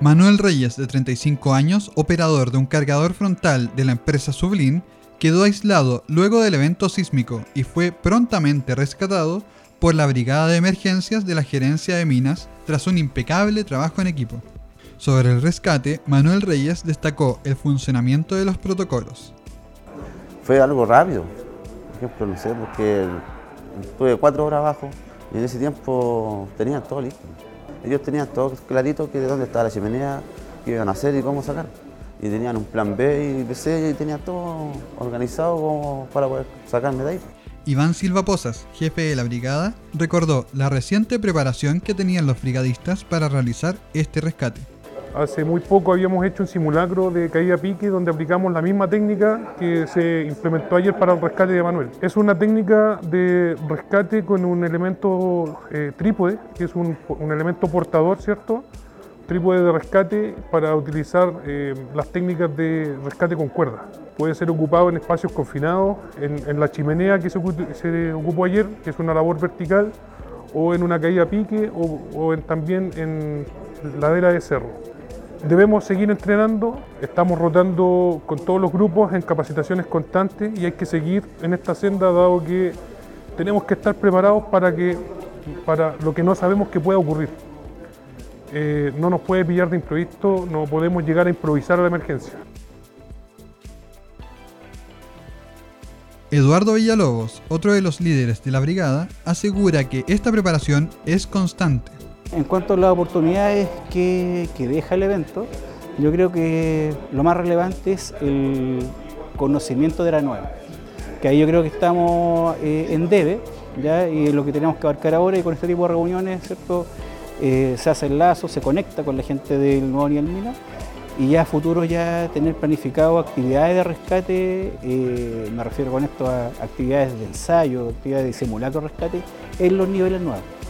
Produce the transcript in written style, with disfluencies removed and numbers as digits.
Manuel Reyes, de 35 años, operador de un cargador frontal de la empresa Sublin, quedó aislado luego del evento sísmico y fue prontamente rescatado por la Brigada de Emergencias de la Gerencia de Minas tras un impecable trabajo en equipo. Sobre el rescate, Manuel Reyes destacó el funcionamiento de los protocolos. Fue algo rápido, por ejemplo, no sé, porque estuve 4 horas abajo y en ese tiempo tenían todo listo. Ellos tenían todo clarito que de dónde estaba la chimenea, qué iban a hacer y cómo sacar. Y tenían un plan B y C y tenían todo organizado como para poder sacarme de ahí. Iván Silva Pozas, jefe de la brigada, recordó la reciente preparación que tenían los brigadistas para realizar este rescate. Hace muy poco habíamos hecho un simulacro de caída a pique donde aplicamos la misma técnica que se implementó ayer para el rescate de Manuel. Es una técnica de rescate con un elemento trípode, que es un elemento portador, ¿cierto? Trípode de rescate para utilizar las técnicas de rescate con cuerda. Puede ser ocupado en espacios confinados, en la chimenea que se ocupó ayer, que es una labor vertical, o en una caída a pique, o también en ladera de cerro. Debemos seguir entrenando, estamos rotando con todos los grupos en capacitaciones constantes y hay que seguir en esta senda dado que tenemos que estar preparados para lo que no sabemos que pueda ocurrir. No nos puede pillar de imprevisto, no podemos llegar a improvisar a la emergencia. Eduardo Villalobos, otro de los líderes de la brigada, asegura que esta preparación es constante. En cuanto a las oportunidades que deja el evento, yo creo que lo más relevante es el conocimiento de la nueva, que ahí yo creo que estamos en debe, ¿ya? Y lo que tenemos que abarcar ahora y con este tipo de reuniones, ¿cierto? Se hace el lazo, se conecta con la gente del nuevo nivel Mina y ya a futuro ya tener planificado actividades de rescate, me refiero con esto a actividades de ensayo, actividades de simulacro de rescate en los niveles nuevos.